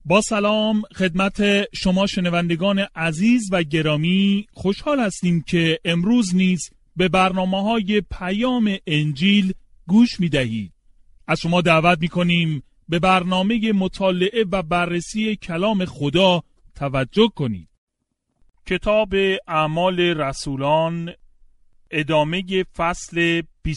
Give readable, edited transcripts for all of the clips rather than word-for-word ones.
با سلام خدمت شما شنوندگان عزیز و گرامی، خوشحال هستیم که امروز نیز به برنامه‌های پیام انجیل گوش می‌دهید. از شما دعوت می‌کنیم به برنامه مطالعه و بررسی کلام خدا توجه کنید. کتاب اعمال رسولان، ادامه فصل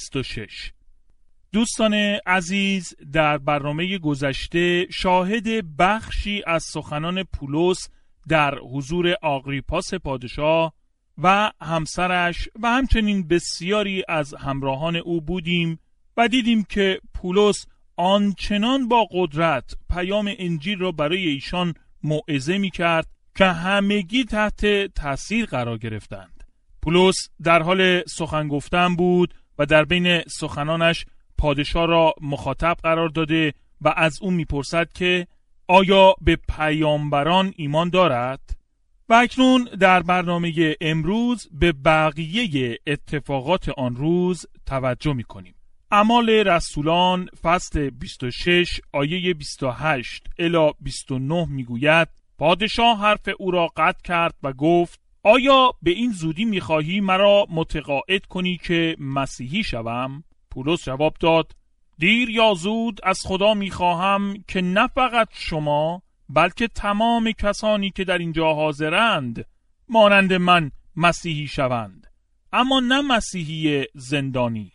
26. دوستان عزیز، در برنامه گذشته شاهد بخشی از سخنان پولس در حضور آگریپاس پادشاه و همسرش و همچنین بسیاری از همراهان او بودیم و دیدیم که پولس آنچنان با قدرت پیام انجیل را برای ایشان موعظه می کرد که همگی تحت تاثیر قرار گرفتند. پولس در حال سخن گفتن بود و در بین سخنانش پادشاه را مخاطب قرار داده و از او میپرسد که آیا به پیامبران ایمان دارد؟ و اکنون در برنامه امروز به بقیه اتفاقات آن روز توجه میکنیم. اعمال رسولان فصل 26 آیه 28 الی 29 میگوید: پادشاه حرف او را قطع کرد و گفت: آیا به این زودی میخواهی مرا متقاعد کنی که مسیحی شوم؟ پولس جواب داد: دیر یا زود از خدا میخواهم که نه فقط شما بلکه تمام کسانی که در اینجا حاضرند مانند من مسیحی شوند، اما نه مسیحی زندانی.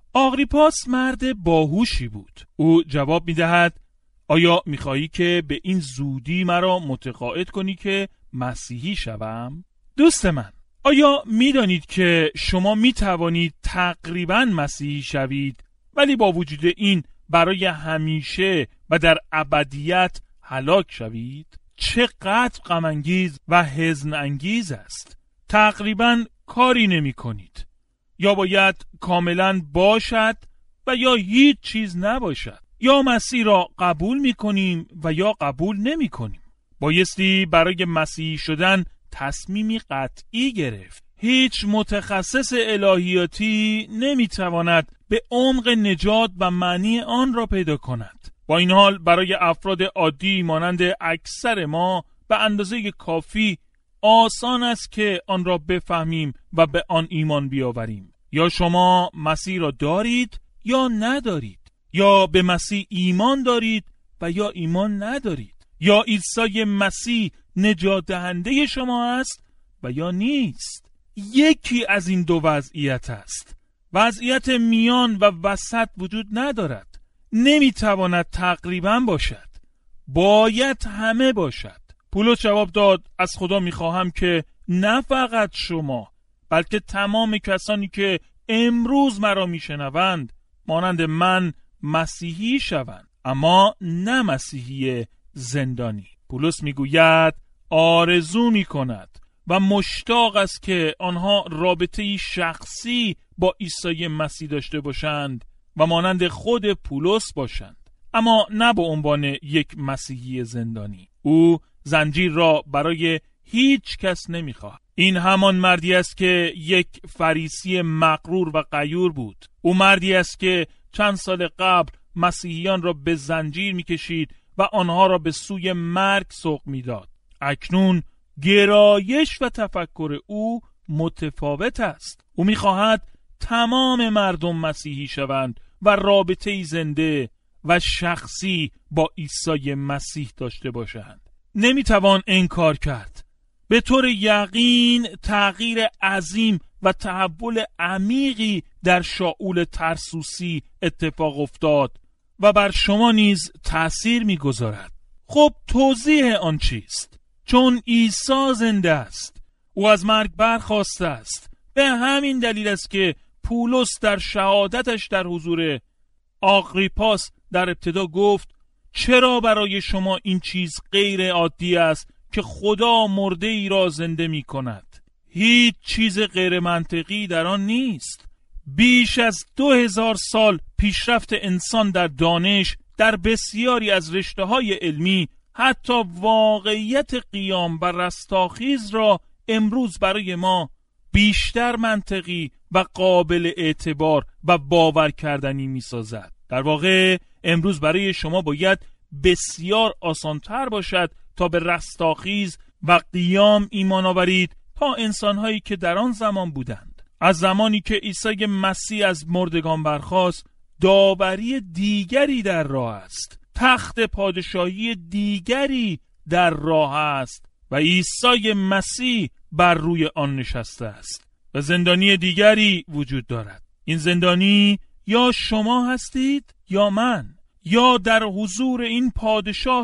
آگریپاس مرد باهوشی بود. او جواب میدهد: آیا میخواهی که به این زودی مرا متقاعد کنی که مسیحی شوم؟ دوست من، آیا میدانید که شما میتوانید تقریباً مسیحی شوید ولی با وجود این برای همیشه و در ابدیت هلاک شوید؟ چقدر غم انگیز و حزن انگیز است. تقریباً کاری نمی کنید. یا باید کاملاً باشد و یا هیچ چیز نباشد. یا مسیح را قبول می کنیم و یا قبول نمی کنیم. بایستی برای مسیحی شدن تصمیمی قطعی گرفت. هیچ متخصص الهیاتی نمیتواند به عمق نجات و معنی آن را پیدا کند. با این حال برای افراد عادی مانند اکثر ما به اندازه کافی آسان است که آن را بفهمیم و به آن ایمان بیاوریم. یا شما مسیح را دارید یا ندارید، یا به مسیح ایمان دارید و یا ایمان ندارید، یا عیسی مسیح نجات دهنده شما است و یا نیست. یکی از این دو وضعیت است. وضعیت میان و وسط وجود ندارد. نمیتواند تقریبا باشد. باید همه باشد. پولس جواب داد: از خدا میخواهم که نه فقط شما بلکه تمام کسانی که امروز مرا میشنوند مانند من مسیحی شوند، اما نه مسیحی زندانی. پولس میگوید آرزو میکند و مشتاق است که آنها رابطه‌ای شخصی با عیسی مسیح داشته باشند و مانند خود پولس باشند، اما نه به عنوان یک مسیحی زندانی. او زنجیر را برای هیچ کس نمیخواهد. این همان مردی است که یک فریسی مغرور و غیور بود. او مردی است که چند سال قبل مسیحیان را به زنجیر میکشید و آنها را به سوی مرگ سوق میداد. اکنون گرایش و تفکر او متفاوت است. او میخواهد تمام مردم مسیحی شوند و رابطه‌ای زنده و شخصی با عیسی مسیح داشته باشند. نمیتوان انکار کرد. به طور یقین تغییر عظیم و تحول عمیقی در شاول ترسوسی اتفاق افتاد و بر شما نیز تأثیر میگذارد. خب توضیح آن چیست؟ چون عیسی زنده است. او از مرگ برخاسته است. به همین دلیل است که پولس در شهادتش در حضور آگریپاس در ابتدا گفت: چرا برای شما این چیز غیر عادی است که خدا مرده ای را زنده می کند؟ هیچ چیز غیر منطقی در آن نیست. بیش از 2000 سال پیشرفت انسان در دانش در بسیاری از رشته‌های علمی حتی واقعیت قیام و رستاخیز را امروز برای ما بیشتر منطقی و قابل اعتبار و باور کردنی می سازد. در واقع امروز برای شما باید بسیار آسانتر باشد تا به رستاخیز و قیام ایمان آورید تا انسانهایی که در آن زمان بودند. از زمانی که عیسی مسیح از مردگان برخاست، داوری دیگری در راه است، تخت پادشاهی دیگری در راه است و عیسی مسیح بر روی آن نشسته است و زندانی دیگری وجود دارد. این زندانی یا شما هستید یا من، یا در حضور این پادشاه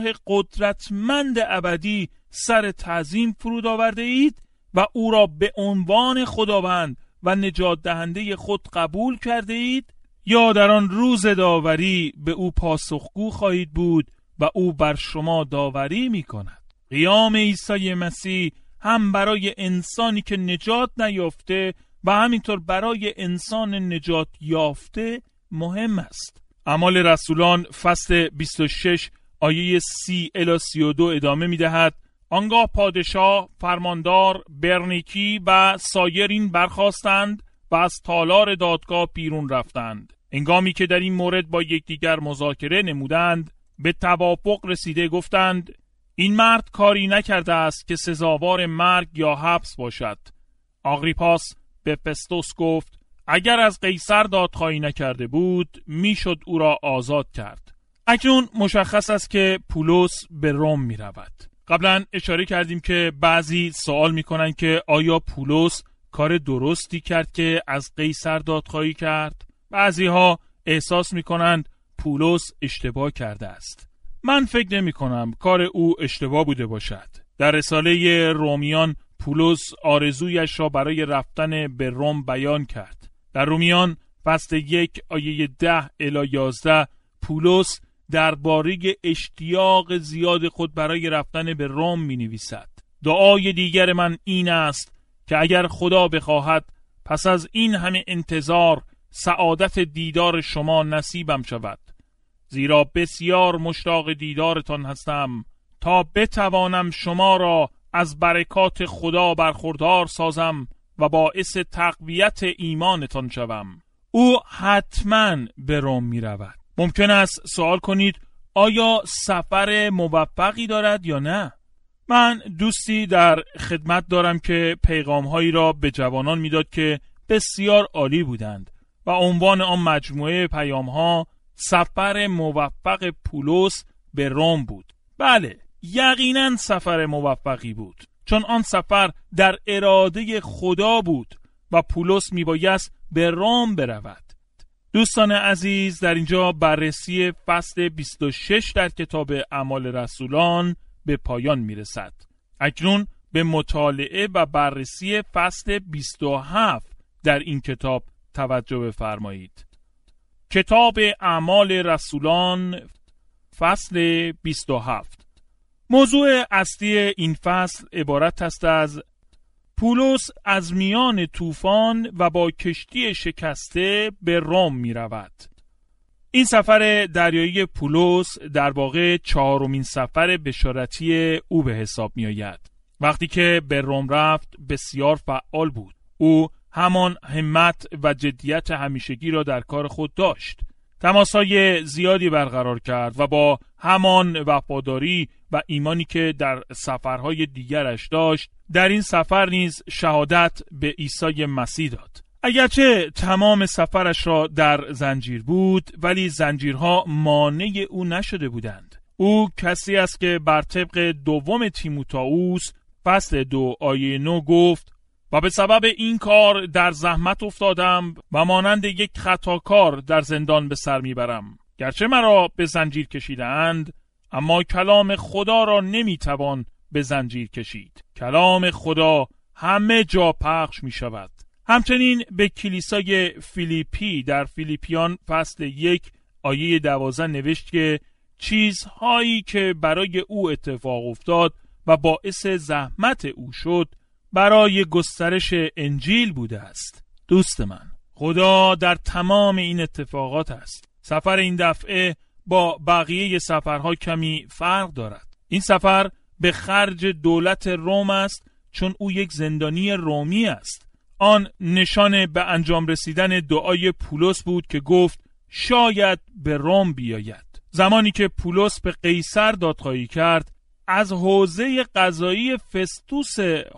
قدرتمند ابدی سر تعظیم فرود آورده اید و او را به عنوان خداوند و نجات دهنده خود قبول کرده اید، یا در آن روز داوری به او پاسخگو خواهید بود و او بر شما داوری می کند. قیام عیسی مسیح هم برای انسانی که نجات نیافته و همینطور برای انسان نجات یافته مهم است. اعمال رسولان فصل 26 آیه 30 الی 32 ادامه می دهد: آنگاه پادشاه، فرماندار، برنیکی و سایرین برخاستند و از تالار دادگاه بیرون رفتند. هنگامی که در این مورد با یکدیگر مذاکره نمودند، به توافق رسیده گفتند این مرد کاری نکرده است که سزاوار مرگ یا حبس باشد. آگریپاس به فستوس گفت اگر از قیصر دادخواهی نکرده بود میشد او را آزاد کرد. اکنون مشخص است که پولس به روم می رود. قبلا اشاره کردیم که بعضی سوال می کنن که آیا پولس کار درستی کرد که از قیصر دادخواهی کرد؟ بعضی ها احساس می کنند پولس اشتباه کرده است. من فکر نمی کنم کار او اشتباه بوده باشد. در رساله رومیان پولس آرزویش را برای رفتن به روم بیان کرد. در رومیان فصل 1 آیه 10 الی 11 پولس درباره اشتیاق زیاد خود برای رفتن به روم می نویسد: دعای دیگر من این است که اگر خدا بخواهد پس از این همه انتظار سعادت دیدار شما نصیبم شود، زیرا بسیار مشتاق دیدارتان هستم تا بتوانم شما را از برکات خدا برخوردار سازم و باعث تقویت ایمانتان شوم. او حتما به روم می رود. ممکن است سوال کنید آیا سفر موفقی دارد یا نه؟ من دوستی در خدمت دارم که پیغام‌هایی را به جوانان میداد که بسیار عالی بودند و عنوان آن مجموعه پیام‌ها سفر موفق پولس به روم بود. بله، یقینا سفر موفقی بود، چون آن سفر در اراده خدا بود و پولس میبایست به روم برود. دوستان عزیز، در اینجا بررسی فصل 26 در کتاب اعمال رسولان به پایان میرسد. اکنون به مطالعه و بررسی فصل 27 در این کتاب توجه بفرمایید. کتاب اعمال رسولان فصل 27. موضوع اصلی این فصل عبارت است از پولس از میان طوفان و با کشتی شکسته به روم می رود. این سفر دریایی پولس در واقع 4مین سفر بشارتی او به حساب می آید. وقتی که به روم رفت بسیار فعال بود. او همان همت و جدیت همیشگی را در کار خود داشت. تماس‌های زیادی برقرار کرد و با همان وفاداری و ایمانی که در سفرهای دیگرش داشت در این سفر نیز شهادت به عیسی مسیح داد. اگرچه تمام سفرش را در زنجیر بود، ولی زنجیرها مانع او نشده بودند. او کسی است که بر طبق دوم تیموتائوس فصل 2 آیه 9 گفت و به سبب این کار در زحمت افتادم و مانند یک خطاکار در زندان به سر میبرم. گرچه مرا به زنجیر کشیدند، اما کلام خدا را نمیتوان به زنجیر کشید. کلام خدا همه جا پخش می شود. همچنین به کلیسای فیلیپی در فیلیپیان فصل 1 آیه 12 نوشت که چیزهایی که برای او اتفاق افتاد و باعث زحمت او شد برای گسترش انجیل بوده است. دوست من، خدا در تمام این اتفاقات است. سفر این دفعه با بقیه سفرها کمی فرق دارد. این سفر به خرج دولت روم است، چون او یک زندانی رومی است. آن نشان به انجام رسیدن دعای پولس بود که گفت شاید به روم بیاید. زمانی که پولس به قیصر دادخواهی کرد، از حوزه قضایی فستوس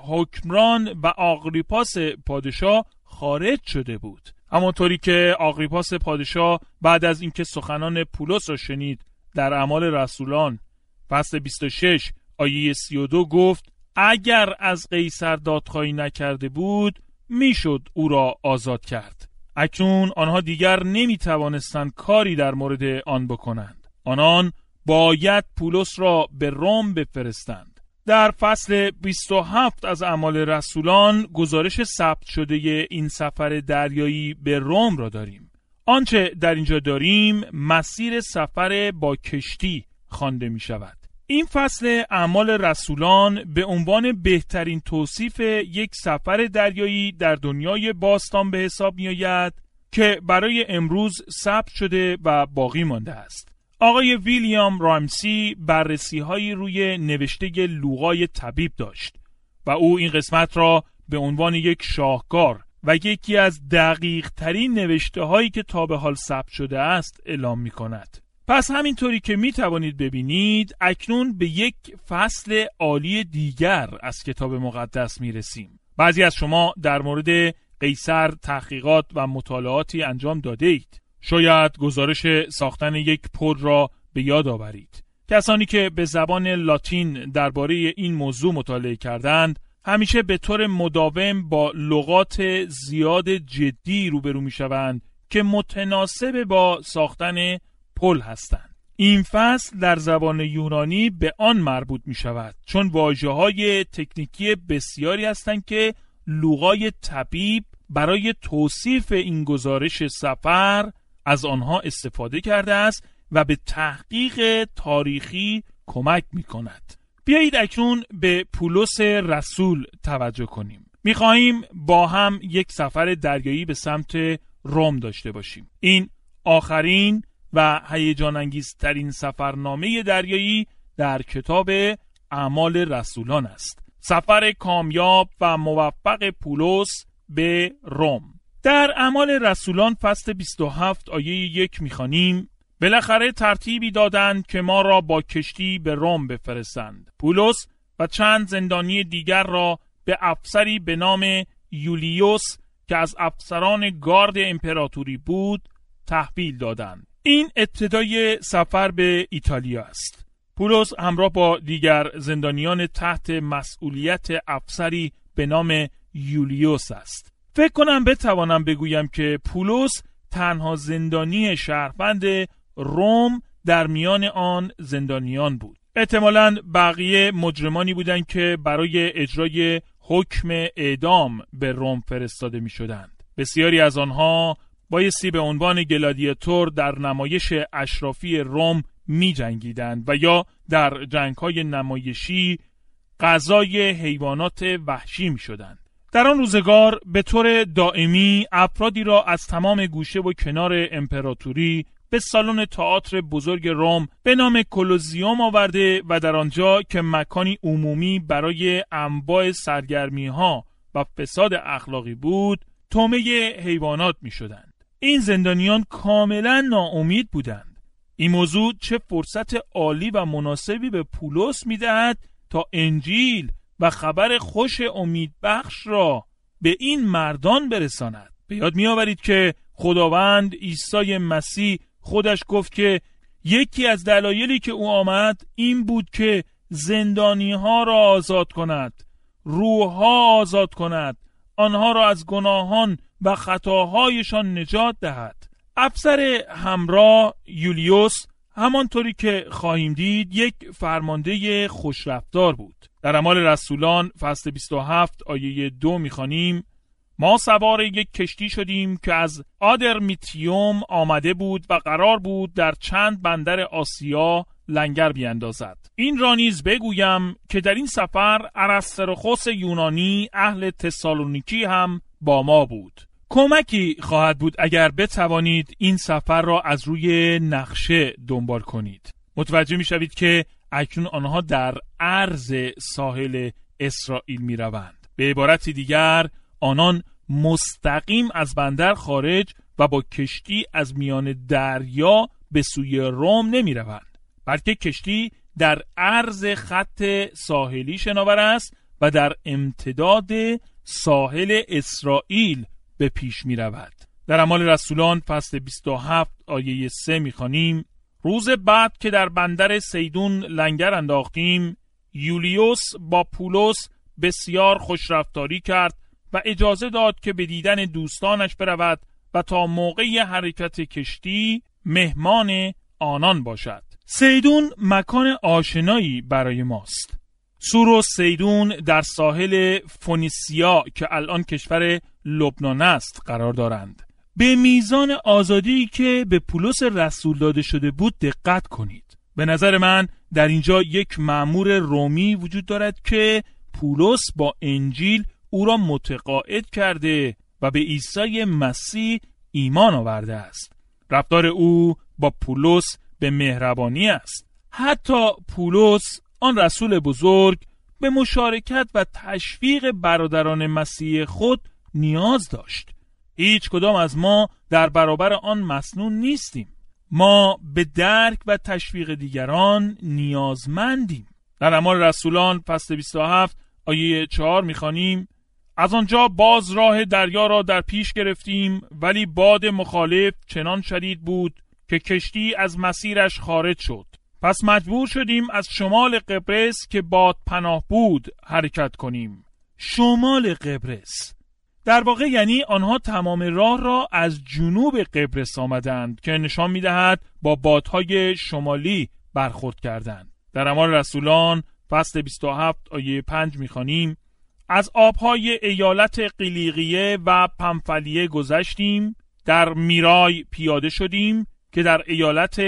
حکمران و آگریپاس پادشاه خارج شده بود. همانطوری که آگریپاس پادشاه بعد از اینکه سخنان پولس را شنید در اعمال رسولان فصل 26 آیه 32 گفت اگر از قیصر دادخواهی نکرده بود میشد او را آزاد کرد. اکنون آنها دیگر نمیتوانستند کاری در مورد آن بکنند. آنان باید پولس را به روم بفرستند. در فصل 27 از اعمال رسولان گزارش ثبت شده این سفر دریایی به روم را داریم. آنچه در اینجا داریم مسیر سفر با کشتی خوانده می شود. این فصل اعمال رسولان به عنوان بهترین توصیف یک سفر دریایی در دنیای باستان به حساب می آید که برای امروز ثبت شده و باقی مانده است. آقای ویلیام رامسی بررسی‌هایی روی نوشته لوقای طبیب داشت و او این قسمت را به عنوان یک شاهکار و یکی از دقیق ترین نوشته هایی که تا به حال ثبت شده است اعلام می کند. پس همینطوری که می توانید ببینید اکنون به یک فصل عالی دیگر از کتاب مقدس می رسیم. بعضی از شما در مورد قیصر تحقیقات و مطالعاتی انجام داده اید. شاید گزارش ساختن یک پل را به یاد آورید. کسانی که به زبان لاتین درباره این موضوع مطالعه کردند همیشه به طور مداوم با لغات زیاد جدی روبرو می‌شوند که متناسب با ساختن پل هستند. این فصل در زبان یونانی به آن مربوط می‌شود چون واژه‌های تکنیکی بسیاری هستند که لوقای طبیب برای توصیف این گزارش سفر از آنها استفاده کرده است و به تحقیق تاریخی کمک می‌کند. بیایید اکنون به پولس رسول توجه کنیم. می‌خواهیم با هم یک سفر دریایی به سمت روم داشته باشیم. این آخرین و هیجان انگیزترین سفرنامه دریایی در کتاب اعمال رسولان است. سفر کامیاب و موفق پولس به روم. در اعمال رسولان فصل 27 آیه 1 می‌خوانیم: بالاخره ترتیبی دادند که ما را با کشتی به روم بفرستند. پولس و چند زندانی دیگر را به افسری به نام یولیوس که از افسران گارد امپراتوری بود تحویل دادند. این ابتدای سفر به ایتالیا است. پولس همراه با دیگر زندانیان تحت مسئولیت افسری به نام یولیوس است. فکر کنم بتوانم بگویم که پولس تنها زندانی شهروند روم در میان آن زندانیان بود. احتمالاً بقیه مجرمانی بودند که برای اجرای حکم اعدام به روم فرستاده می شدند. بسیاری از آنها بایستی به عنوان گلادیاتور در نمایش اشرافی روم می جنگیدند و یا در جنگ‌های نمایشی غذای حیوانات وحشی می شدند. در آن روزگار به طور دائمی افرادی را از تمام گوشه و کنار امپراتوری به سالن تئاتر بزرگ روم به نام کولوزیوم آورده و در آنجا که مکانی عمومی برای انواع سرگرمی‌ها و فساد اخلاقی بود، طعمه حیوانات می‌شدند. این زندانیان کاملا ناامید بودند. این موضوع چه فرصت عالی و مناسبی به پولس می‌دهد تا انجیل و خبر خوش امیدبخش را به این مردان برساند. به یاد می‌آورید که خداوند عیسی مسیح خودش گفت که یکی از دلایلی که او آمد این بود که زندانی‌ها را آزاد کند، روح‌ها آزاد کند، آنها را از گناهان و خطاهایشان نجات دهد. افسر همراه یولیوس همانطوری که خواهیم دید یک فرمانده خوشرفتار بود. در اعمال رسولان فصل 27 آیه 2 می‌خوانیم: ما سوار یک کشتی شدیم که از آدرمیتیوم آمده بود و قرار بود در چند بندر آسیا لنگر بیاندازد. این را نیز بگویم که در این سفر ارسطرخس یونانی اهل تسالونیکی هم با ما بود. کمکی خواهد بود اگر بتوانید این سفر را از روی نقشه دنبال کنید. متوجه می‌شوید که اکنون آنها در عرض ساحل اسرائیل می‌روند. به عبارت دیگر آنان مستقیم از بندر خارج و با کشتی از میان دریا به سوی روم نمی روند، بلکه کشتی در عرض خط ساحلی شناور است و در امتداد ساحل اسرائیل به پیش می رود. در اعمال رسولان فصل 27 آیه 3 می خوانیم: روز بعد که در بندر سیدون لنگر انداختیم، یولیوس با پولس بسیار خوشرفتاری کرد و اجازه داد که به دیدن دوستانش برود و تا موقع حرکت کشتی مهمان آنان باشد. سیدون مکان آشنایی برای ماست. سور و سیدون در ساحل فونیسیا که الان کشور لبنان است قرار دارند. به میزان آزادی که به پولس رسول داده شده بود دقت کنید. به نظر من در اینجا یک مأمور رومی وجود دارد که پولس با انجیل او را متقاعد کرده و به عیسی مسیح ایمان آورده است. رفتار او با پولس به مهربانی است. حتی پولس آن رسول بزرگ به مشارکت و تشویق برادران مسیح خود نیاز داشت. هیچ کدام از ما در برابر آن مسنون نیستیم. ما به درک و تشویق دیگران نیازمندیم. در اعمال رسولان فصل 27 آیه 4 می‌خوانیم: از آنجا باز راه دریا را در پیش گرفتیم، ولی باد مخالف چنان شدید بود که کشتی از مسیرش خارج شد. پس مجبور شدیم از شمال قبرس که باد پناه بود حرکت کنیم. شمال قبرس در واقع یعنی آنها تمام راه را از جنوب قبرس آمدند که نشان می‌دهد با بادهای شمالی برخورد کردند. در اعمال رسولان فصل 27 آیه 5 می‌خوانیم: از آبهای ایالت قلیقیه و پمفلیه گذشتیم، در میرای پیاده شدیم که در ایالت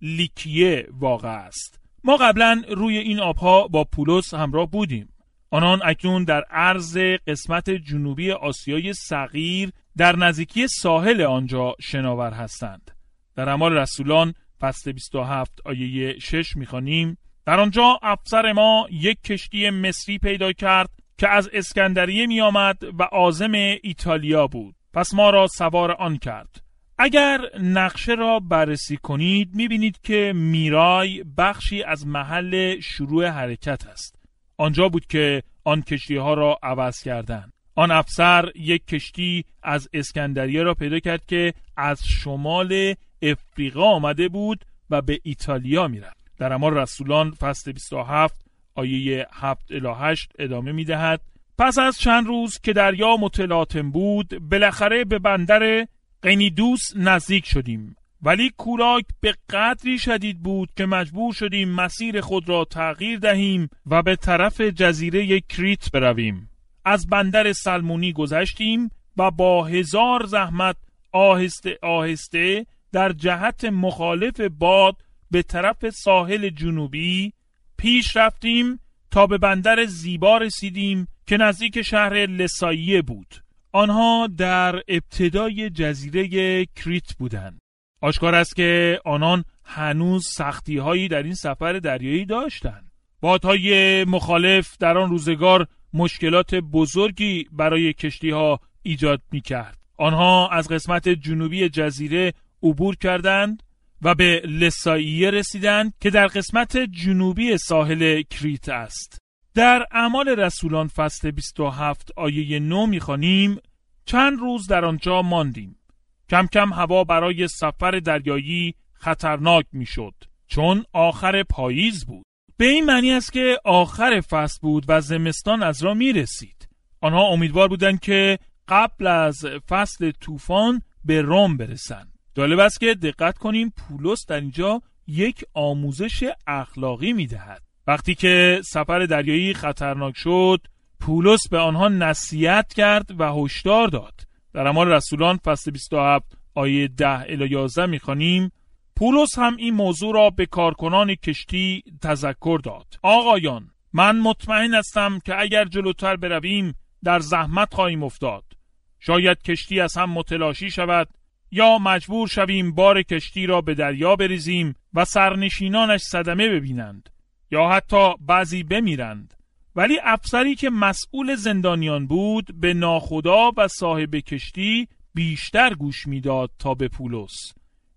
لیکیه واقع است. ما قبلا روی این آبها با پولس همراه بودیم. آنان اکنون در عرض قسمت جنوبی آسیای صغیر در نزدیکی ساحل آنجا شناور هستند. در اعمال رسولان فصل 27 آیه 6 می‌خوانیم: در آنجا افسر ما یک کشتی مصری پیدا کرد که از اسکندریه می آمد و عازم ایتالیا بود. پس ما را سوار آن کرد. اگر نقشه را بررسی کنید می بینید که میرای بخشی از محل شروع حرکت است. آنجا بود که آن کشتی ها را عوض کردند. آن افسر یک کشتی از اسکندریه را پیدا کرد که از شمال افریقا آمده بود و به ایتالیا می رفت. در اعمال رسولان فصل 27 آیه 7 الی 8 ادامه می دهد: پس از چند روز که دریا متلاطم بود، بالاخره به بندر قنیدوس نزدیک شدیم، ولی کولاک به قدری شدید بود که مجبور شدیم مسیر خود را تغییر دهیم و به طرف جزیره کریت برویم. از بندر سلمونی گذشتیم و با 1000 زحمت آهسته آهسته در جهت مخالف باد به طرف ساحل جنوبی پیش رفتیم تا به بندر زیبا رسیدیم که نزدیک شهر لساییه بود. آنها در ابتدای جزیره کریت بودند. آشکار است که آنان هنوز سختی‌هایی در این سفر دریایی داشتند. بادهای مخالف در آن روزگار مشکلات بزرگی برای کشتی‌ها ایجاد می‌کرد. آنها از قسمت جنوبی جزیره عبور کردند و به لساییه رسیدند که در قسمت جنوبی ساحل کریت است. در اعمال رسولان فصل 27 آیه 9 می‌خوانیم: چند روز در آنجا ماندیم. کم کم هوا برای سفر دریایی خطرناک میشد، چون آخر پاییز بود. به این معنی است که آخر فصل بود و زمستان از راه میرسید. آنها امیدوار بودند که قبل از فصل طوفان به روم برسند. جالب است که دقت کنیم پولس در اینجا یک آموزش اخلاقی میدهد. وقتی که سفر دریایی خطرناک شد، پولس به آنها نصیحت کرد و هشدار داد. در اعمال رسولان فصل 27 آیه 10 الی 11 می‌خوانیم: پولس هم این موضوع را به کارکنان کشتی تذکر داد. آقایان، من مطمئن هستم که اگر جلوتر برویم در زحمت خواهیم افتاد. شاید کشتی از هم متلاشی شود یا مجبور شویم بار کشتی را به دریا بریزیم و سرنشینانش صدمه ببینند یا حتی بعضی بمیرند. ولی افسری که مسئول زندانیان بود به ناخدا و صاحب کشتی بیشتر گوش میداد تا به پولس.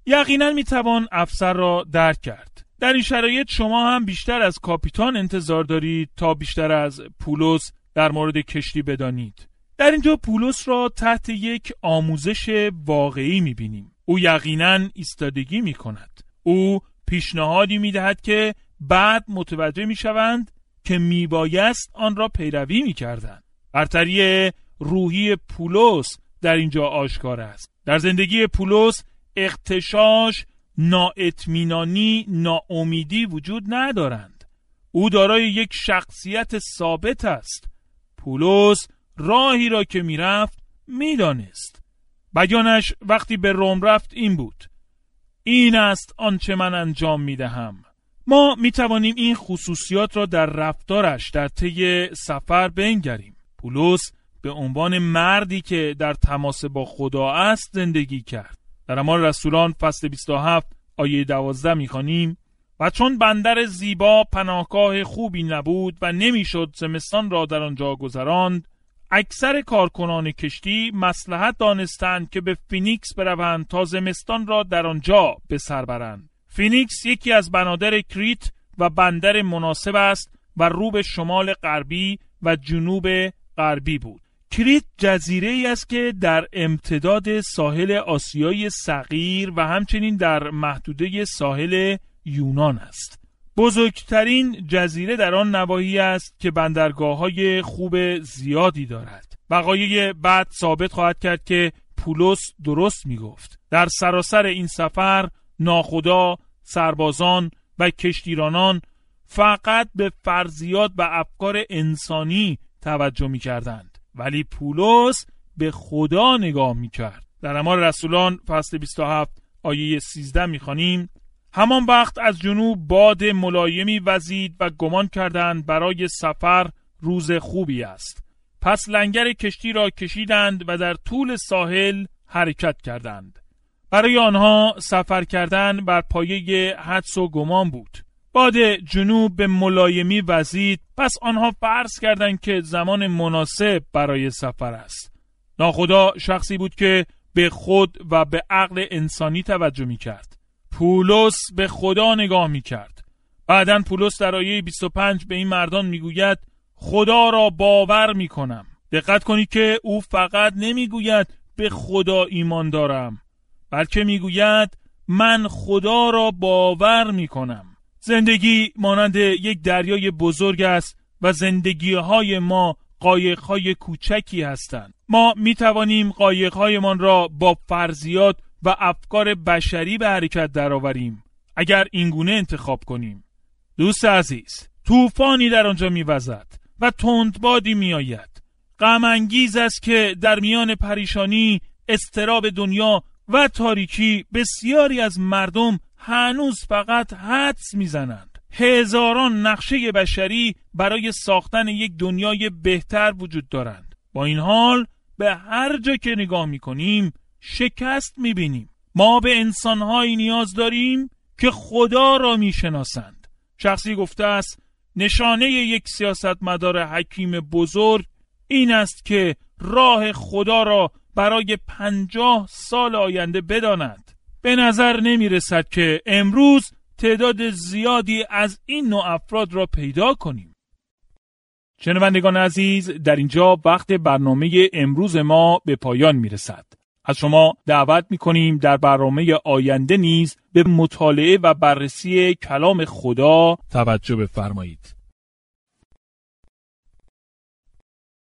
یقینا میتوان افسر را درک کرد. در این شرایط شما هم بیشتر از کاپیتان انتظار دارید تا بیشتر از پولس در مورد کشتی بدانید. در اینجا پولس را تحت یک آموزش واقعی میبینیم. او یقینا ایستادگی میکند. او پیشنهادی میدهد که بعد متوجه میشوند که میبایست آن را پیروی میکردند. برتری روحی پولس در اینجا آشکار است. در زندگی پولس اغتشاش، نااطمینانی، ناامیدی وجود ندارند. او دارای یک شخصیت ثابت است. پولس راهی را که میرفت میدانست. بیانش وقتی به روم رفت این بود: این است آنچه من انجام میدهم. ما میتوانیم این خصوصیات را در رفتارش در طی سفر بنگریم. پولس به عنوان مردی که در تماس با خدا است زندگی کرد. در اعمال رسولان فصل 27 آیه 12 میخوانیم: و چون بندر زیبا پناهگاه خوبی نبود و نمیشد زمستان را در آنجا گذراند، اکثر کارکنان کشتی مصلحت دانستند که به فینیکس بروند تا زمستان را در آنجا به سر برند. فینیکس یکی از بنادر کریت و بندر مناسب است و رو به شمال غربی و جنوب غربی بود. کریت جزیره‌ای است که در امتداد ساحل آسیای صغیر و همچنین در محدوده ساحل یونان است. بزرگترین جزیره در آن نواحی است که بندرگاه‌های خوب زیادی دارد. وقایع بعد ثابت خواهد کرد که پولس درست می‌گفت. در سراسر این سفر ناخدا، سربازان و کشتیرانان فقط به فرضیات و افکار انسانی توجه می‌کردند، ولی پولس به خدا نگاه می‌کرد. در اعمال رسولان فصل 27 آیه 13 می‌خوانیم: همان وقت از جنوب باد ملایمی وزید و گمان کردند برای سفر روز خوبی است. پس لنگر کشتی را کشیدند و در طول ساحل حرکت کردند. برای آنها سفر کردن بر پایه حدس و گمان بود. باد جنوب به ملایمی وزید، پس آنها فرض کردند که زمان مناسب برای سفر است. ناخدا شخصی بود که به خود و به عقل انسانی توجه می کرد. پولس به خدا نگاه می کرد. بعداً پولس در آیه 25 به این مردان می گوید: خدا را باور می کنم. دقت کنید که او فقط نمی گوید به خدا ایمان دارم، بلکه می گوید من خدا را باور می کنم. زندگی مانند یک دریای بزرگ است و زندگی‌های ما قایق‌های کوچکی هستند. ما می توانیم قایق‌هایمان را با فرضیات و افکار بشری به حرکت درآوریم اگر اینگونه انتخاب کنیم. دوست عزیز، طوفانی در آنجا می‌وزد و تندبادی می‌آید. غم انگیز است که در میان پریشانی، اضطراب دنیا و تاریکی بسیاری از مردم هنوز فقط حدس می‌زنند. هزاران نقشه بشری برای ساختن یک دنیای بهتر وجود دارند. با این حال به هر جا که نگاه می‌کنیم شکست می‌بینیم. ما به انسان‌هایی نیاز داریم که خدا را می‌شناسند. شخصی گفته است نشانه یک سیاستمدار حکیم بزرگ این است که راه خدا را برای 50 سال آینده بداند. به نظر نمی‌رسد که امروز تعداد زیادی از این نوع افراد را پیدا کنیم. شنوندگان عزیز، در اینجا وقت برنامه امروز ما به پایان می‌رسد. از شما دعوت می‌کنیم در برنامه آینده نیز به مطالعه و بررسی کلام خدا توجه بفرمایید.